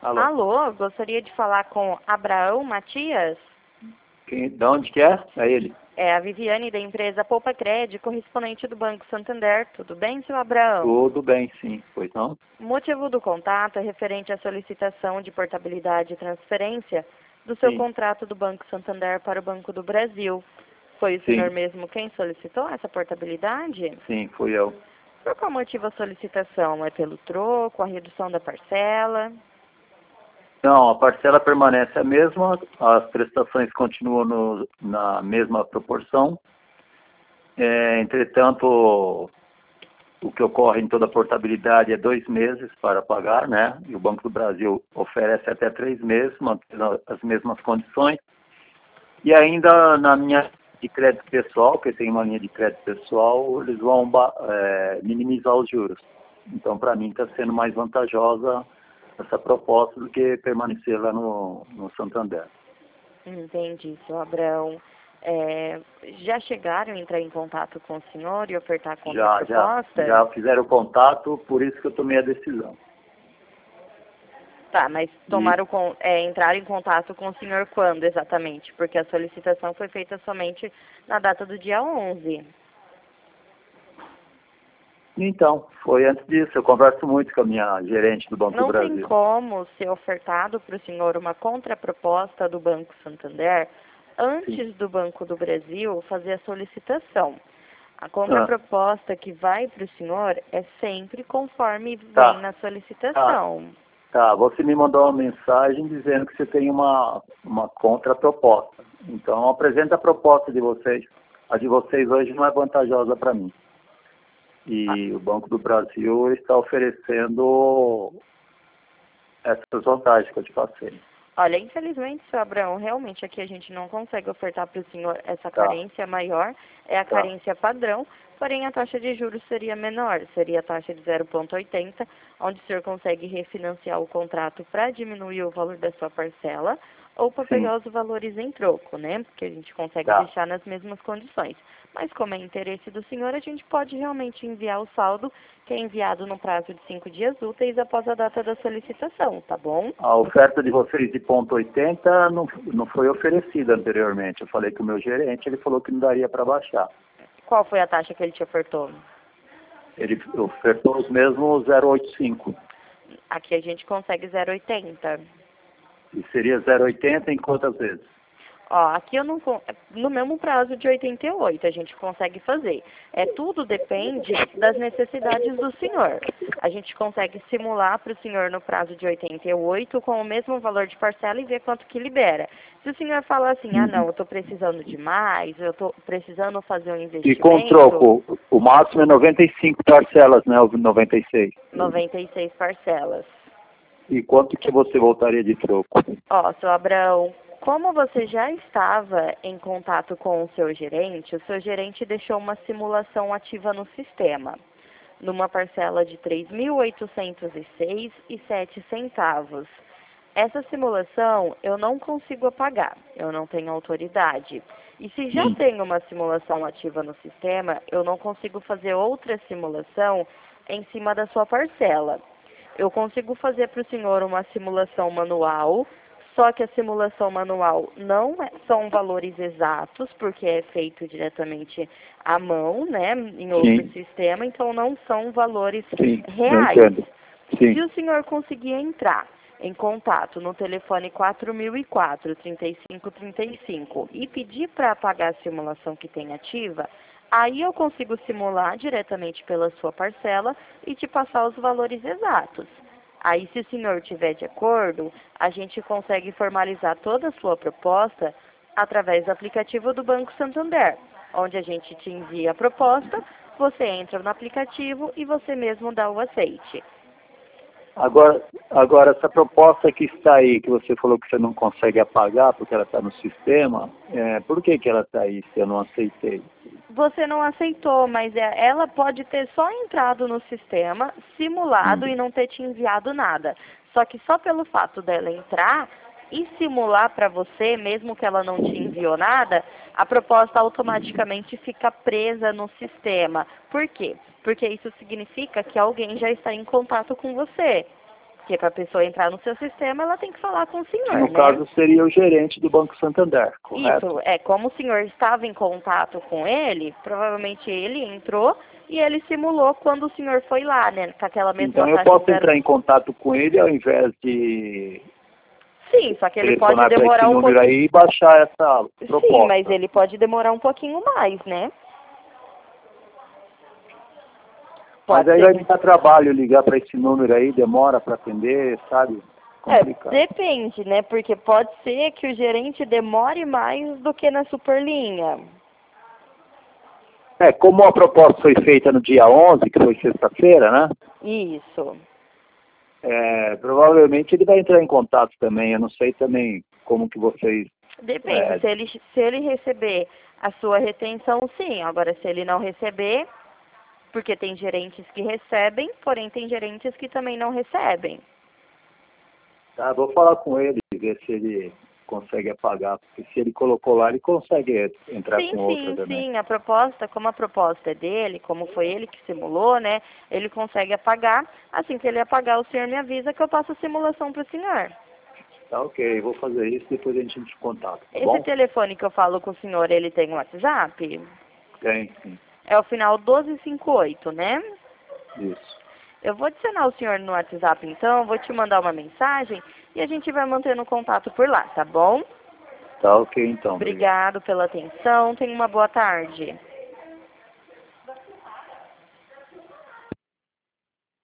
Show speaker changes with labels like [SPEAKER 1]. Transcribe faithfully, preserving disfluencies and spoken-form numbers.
[SPEAKER 1] Alô?
[SPEAKER 2] Alô, gostaria de falar com Abraão Matias?
[SPEAKER 1] Quem, de onde que é? É ele.
[SPEAKER 2] É a Viviane da empresa Poupa Cred, correspondente do Banco Santander. Tudo bem, seu Abraão?
[SPEAKER 1] Tudo bem, sim. Pois não?
[SPEAKER 2] O motivo do contato é referente à solicitação de portabilidade e transferência do seu
[SPEAKER 1] Sim.
[SPEAKER 2] contrato do Banco Santander para o Banco do Brasil. Foi o
[SPEAKER 1] Sim.
[SPEAKER 2] senhor mesmo quem solicitou essa portabilidade?
[SPEAKER 1] Sim, fui eu.
[SPEAKER 2] Por qual motivo a solicitação? É pelo troco, a redução da parcela?
[SPEAKER 1] Não, a parcela permanece a mesma, as prestações continuam no, na mesma proporção. É, entretanto, o que ocorre em toda portabilidade é dois meses para pagar, né? E o Banco do Brasil oferece até três meses, mantendo as mesmas condições. E ainda na minha de crédito pessoal, que tem uma linha de crédito pessoal, eles vão é, minimizar os juros. Então, para mim, está sendo mais vantajosa essa proposta do que permanecer lá no, no Santander.
[SPEAKER 2] Entendi, seu Abraão. É, já chegaram a entrar em contato com o senhor e ofertar a contraproposta?
[SPEAKER 1] Já, já, já fizeram contato, por isso que eu tomei a decisão.
[SPEAKER 2] Tá, mas tomaram com, é, entraram em contato com o senhor quando exatamente? Porque a solicitação foi feita somente na data do dia onze.
[SPEAKER 1] Então, foi antes disso. Eu converso muito com a minha gerente do Banco
[SPEAKER 2] Não
[SPEAKER 1] do Brasil.
[SPEAKER 2] tem como ser ofertado para o senhor uma contraproposta do Banco Santander antes
[SPEAKER 1] Sim.
[SPEAKER 2] do Banco do Brasil fazer a solicitação. A contraproposta ah. que vai para o senhor é sempre conforme vem
[SPEAKER 1] tá.
[SPEAKER 2] na solicitação.
[SPEAKER 1] Tá. tá, você me mandou uma mensagem dizendo que você tem uma, uma contraproposta. Então, apresenta a proposta de vocês. A de vocês hoje não é vantajosa para mim. E ah. o Banco do Brasil está oferecendo essas vantagens que eu te passei.
[SPEAKER 2] Olha, infelizmente, seu Abraão, realmente aqui a gente não consegue ofertar para o senhor essa
[SPEAKER 1] tá.
[SPEAKER 2] carência maior, é a
[SPEAKER 1] tá.
[SPEAKER 2] carência padrão, porém a taxa de juros seria menor, seria a taxa de zero vírgula oitenta, onde o senhor consegue refinanciar o contrato para diminuir o valor da sua parcela, ou para pegar os valores em troco, né? Porque a gente consegue
[SPEAKER 1] tá.
[SPEAKER 2] deixar nas mesmas condições. Mas como é interesse do senhor, a gente pode realmente enviar o saldo, que é enviado no prazo de cinco dias úteis após a data da solicitação, tá bom?
[SPEAKER 1] A oferta de vocês de ponto oitenta não, não foi oferecida anteriormente. Eu falei com o meu gerente, ele falou que não daria para baixar.
[SPEAKER 2] Qual foi a taxa que ele te ofertou?
[SPEAKER 1] Ele ofertou os mesmos zero vírgula oitenta e cinco.
[SPEAKER 2] Aqui a gente consegue zero vírgula oitenta.
[SPEAKER 1] E seria zero vírgula oitenta em quantas vezes?
[SPEAKER 2] Ó, aqui eu não no mesmo prazo de oitenta e oito a gente consegue fazer. É tudo depende das necessidades do senhor. A gente consegue simular para o senhor no prazo de oitenta e oito com o mesmo valor de parcela e ver quanto que libera. Se o senhor falar assim, ah não, eu estou precisando de mais, eu estou precisando fazer um investimento...
[SPEAKER 1] E com troco, o máximo é noventa e cinco parcelas, né? noventa e seis.
[SPEAKER 2] noventa e seis parcelas.
[SPEAKER 1] E quanto que você voltaria de troco?
[SPEAKER 2] Ó, seu Abraão, como você já estava em contato com o seu gerente, o seu gerente deixou uma simulação ativa no sistema, numa parcela de três mil oitocentos e seis reais e sete centavos. Essa simulação eu não consigo apagar, eu não tenho autoridade. E se já tem uma simulação ativa no sistema, eu não consigo fazer outra simulação em cima da sua parcela. Eu consigo fazer para o senhor uma simulação manual, só que a simulação manual não é, são valores exatos, porque é feito diretamente à mão, né, em outro Sim. sistema, então não são valores
[SPEAKER 1] Sim,
[SPEAKER 2] reais.
[SPEAKER 1] Sim.
[SPEAKER 2] Se o senhor conseguir entrar em contato no telefone quatro mil e quatro, trinta e cinco trinta e cinco e pedir para apagar a simulação que tem ativa, aí eu consigo simular diretamente pela sua parcela e te passar os valores exatos. Aí, se o senhor estiver de acordo, a gente consegue formalizar toda a sua proposta através do aplicativo do Banco Santander, onde a gente te envia a proposta, você entra no aplicativo e você mesmo dá o aceite.
[SPEAKER 1] Agora, agora, essa proposta que está aí, que você falou que você não consegue apagar porque ela está no sistema, é, por que, que ela está aí se eu não aceitei?
[SPEAKER 2] Você não aceitou, mas ela pode ter só entrado no sistema, simulado hum. e não ter te enviado nada. Só que só pelo fato dela entrar e simular para você, mesmo que ela não te enviou nada, a proposta automaticamente fica presa no sistema. Por quê? Porque isso significa que alguém já está em contato com você. Porque para a pessoa entrar no seu sistema, ela tem que falar com o senhor,
[SPEAKER 1] No
[SPEAKER 2] né?
[SPEAKER 1] caso, seria o gerente do Banco Santander, correto?
[SPEAKER 2] Isso, é, como o senhor estava em contato com ele, provavelmente ele entrou e ele simulou quando o senhor foi lá, né, com aquela mesma
[SPEAKER 1] Então eu
[SPEAKER 2] taxa
[SPEAKER 1] posso
[SPEAKER 2] zero.
[SPEAKER 1] entrar em contato com ele ao invés de
[SPEAKER 2] Sim, só que ele pode
[SPEAKER 1] telefonar para esse
[SPEAKER 2] demorar um
[SPEAKER 1] número
[SPEAKER 2] pouquinho.
[SPEAKER 1] aí e baixar essa proposta.
[SPEAKER 2] Sim, mas ele pode demorar um pouquinho mais, né?
[SPEAKER 1] Mas
[SPEAKER 2] Pode
[SPEAKER 1] aí
[SPEAKER 2] ser
[SPEAKER 1] vai
[SPEAKER 2] que-
[SPEAKER 1] me dar trabalho ligar para esse número aí, demora para atender, sabe?
[SPEAKER 2] É,
[SPEAKER 1] Complicado.
[SPEAKER 2] depende, né? Porque pode ser que o gerente demore mais do que na superlinha.
[SPEAKER 1] É, como a proposta foi feita no dia onze, que foi sexta-feira, né?
[SPEAKER 2] Isso.
[SPEAKER 1] É, provavelmente ele vai entrar em contato também. Eu não sei também como que vocês...
[SPEAKER 2] Depende,
[SPEAKER 1] É,
[SPEAKER 2] se ele, se ele receber a sua retenção, sim. Agora, se ele não receber, porque tem gerentes que recebem, porém tem gerentes que também não recebem.
[SPEAKER 1] tá, vou falar com ele, ver se ele consegue apagar. Porque se ele colocou lá, ele consegue entrar
[SPEAKER 2] Sim,
[SPEAKER 1] com outra
[SPEAKER 2] sim,
[SPEAKER 1] também.
[SPEAKER 2] sim. A proposta, como a proposta é dele, como foi ele que simulou, né? Ele consegue apagar. Assim que ele apagar, o senhor me avisa que eu passo a simulação para o senhor.
[SPEAKER 1] Tá, ok. Vou fazer isso, depois a gente entra em contato, tá
[SPEAKER 2] Esse
[SPEAKER 1] bom?
[SPEAKER 2] telefone que eu falo com o senhor, ele tem um WhatsApp?
[SPEAKER 1] Tem, sim.
[SPEAKER 2] É o final doze cinquenta e oito, né?
[SPEAKER 1] Isso.
[SPEAKER 2] Eu vou adicionar o senhor no WhatsApp, então, vou te mandar uma mensagem e a gente vai mantendo contato por lá, tá bom?
[SPEAKER 1] Tá, ok, então. Obrigado.
[SPEAKER 2] Obrigado pela atenção, tenha uma boa tarde.